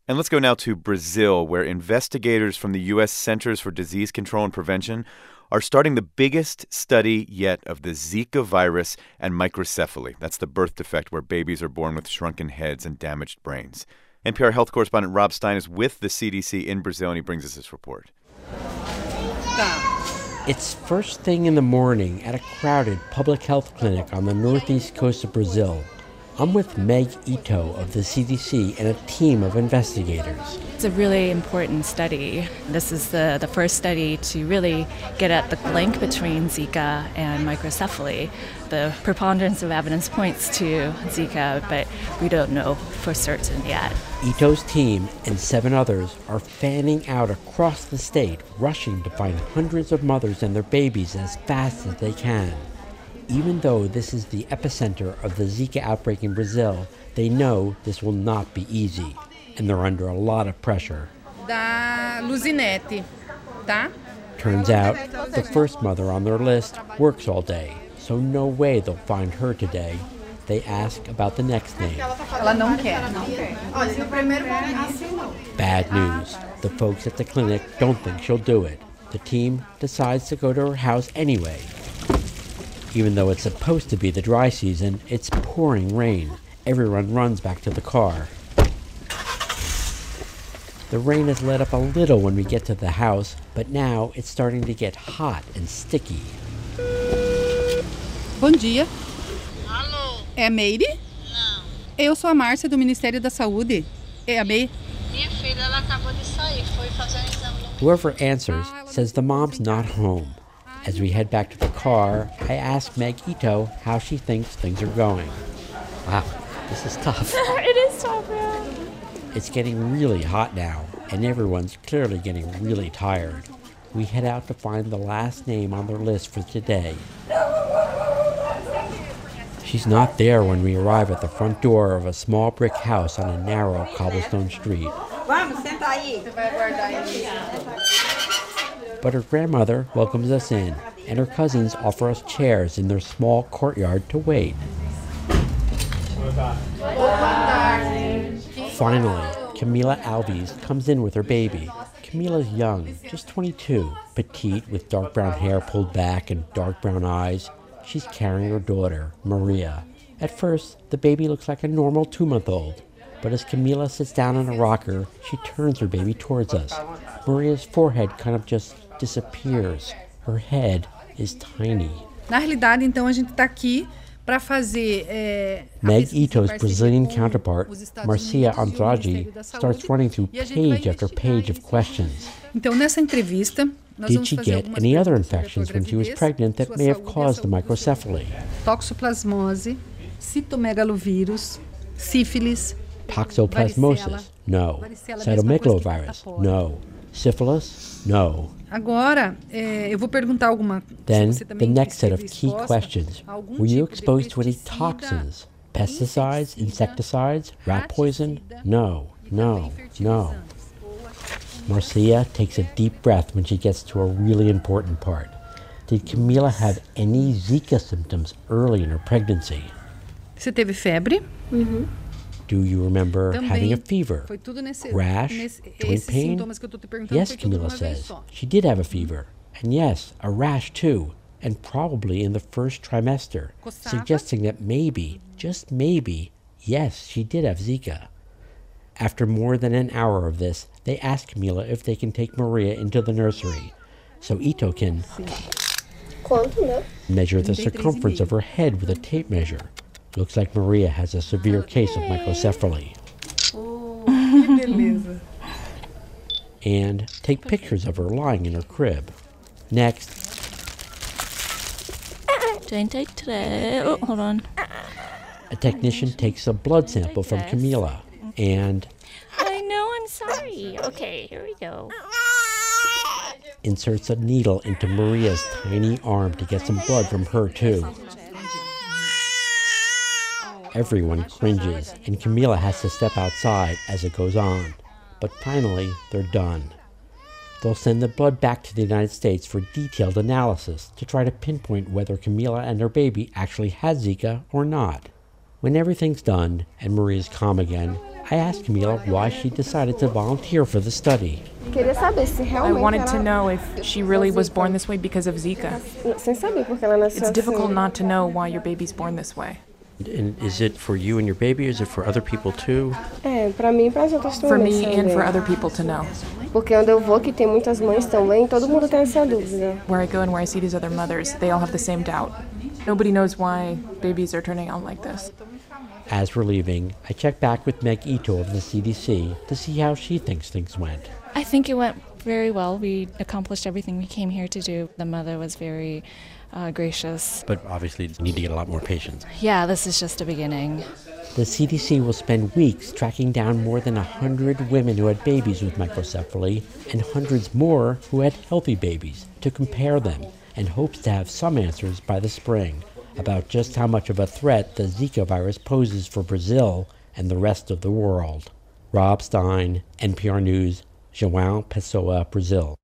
And let's go now to Brazil, where investigators from the U.S. Centers for Disease Control and Prevention are starting the biggest study yet of the Zika virus and microcephaly. That's the birth defect where babies are born with shrunken heads and damaged brains. NPR health correspondent Rob Stein is with the CDC in Brazil, and he brings us this report. It's first thing in the morning at a crowded public health clinic on the northeast coast of Brazil. I'm with Meg Ito of the CDC and a team of investigators. It's a really important study. This is the first study to really get at the link between Zika and microcephaly. The preponderance of evidence points to Zika, but we don't know for certain yet. Ito's team and 7 others are fanning out across the state, rushing to find hundreds of mothers and their babies as fast as they can. Even though this is the epicenter of the Zika outbreak in Brazil, they know this will not be easy, and they're under a lot of pressure. Turns out, the first mother on their list works all day, so no way they'll find her today. They ask about the next name. Bad news. The folks at the clinic don't think she'll do it. The team decides to go to her house anyway. Even though it's supposed to be the dry season, it's pouring rain. Everyone runs back to the car. The rain has let up a little when we get to the house, but now it's starting to get hot and sticky. Bom dia. Alô? É a Meire? Não. Eu sou a Márcia do Ministério da Saúde. É a Meire? Minha filha, ela acabou de sair, foi fazer um exame no... Whoever answers says the mom's not home. As we head back to the car, I ask Meg Ito how she thinks things are going. Wow, this is tough. It is tough, yeah. It's getting really hot now, and everyone's clearly getting really tired. We head out to find the last name on their list for today. She's not there when we arrive at the front door of a small brick house on a narrow cobblestone street. Vamos, senta aí. But her grandmother welcomes us in, and her cousins offer us chairs in their small courtyard to wait. Finally, Camila Alves comes in with her baby. Camila's young, just 22, petite with dark brown hair pulled back and dark brown eyes. She's carrying her daughter, Maria. At first, the baby looks like a normal 2-month-old. But as Camila sits down in a rocker, she turns her baby towards us. Maria's forehead kind of just disappears. Her head is tiny. Na realidade, então, a gente está aqui para fazer... Meg Ito's Brazilian counterpart, Marcia Andrade, starts running through page after page of questions. Então, nessa entrevista, did she get any other infections when she was pregnant that may have caused the microcephaly? Toxoplasmose, citomegalovírus, sífilis, toxoplasmosis? No. Cytomegalovirus? No. Syphilis? No. Agora, eu vou perguntar alguma. Then, the next set of key questions. Were you exposed to any toxins? Pesticides? Insecticides? Rat poison? No. No. No. Marcia takes a deep breath when she gets to a really important part. Did Camila have any Zika symptoms early in her pregnancy? Você teve febre? Uhum. Do you remember having a fever? Rash? Joint pain? Yes, Camila says. She did have a fever. And yes, a rash too. And probably in the first trimester, suggesting that maybe, just maybe, yes, she did have Zika. After more than an hour of this, they ask Camila if they can take Maria into the nursery, so Ito can measure the circumference of her head with a tape measure. Looks like Maria has a severe case of microcephaly. And take pictures of her lying in her crib. Next, Don't take today. Oh, hold on. a technician takes a blood sample from Camila and I know, I'm sorry. Okay, here we go. inserts a needle into Maria's tiny arm to get some blood from her too. Everyone cringes, and Camila has to step outside as it goes on. But finally, they're done. They'll send the blood back to the United States for detailed analysis to try to pinpoint whether Camila and her baby actually had Zika or not. When everything's done and Maria's calm again, I asked Camila why she decided to volunteer for the study. I wanted to know if she really was born this way because of Zika. It's difficult not to know why your baby's born this way. And is it for you and your baby, or is it for other people too? For me and for other people to know. Where I go and where I see these other mothers, they all have the same doubt. Nobody knows why babies are turning out like this. As we're leaving, I check back with Meg Ito of the CDC to see how she thinks things went. I think it went very well. We accomplished everything we came here to do. The mother was very gracious. But obviously you need to get a lot more patients. Yeah, this is just a beginning. The CDC will spend weeks tracking down more than 100 women who had babies with microcephaly and hundreds more who had healthy babies to compare them, and hopes to have some answers by the spring about just how much of a threat the Zika virus poses for Brazil and the rest of the world. Rob Stein, NPR News, João Pessoa, Brazil.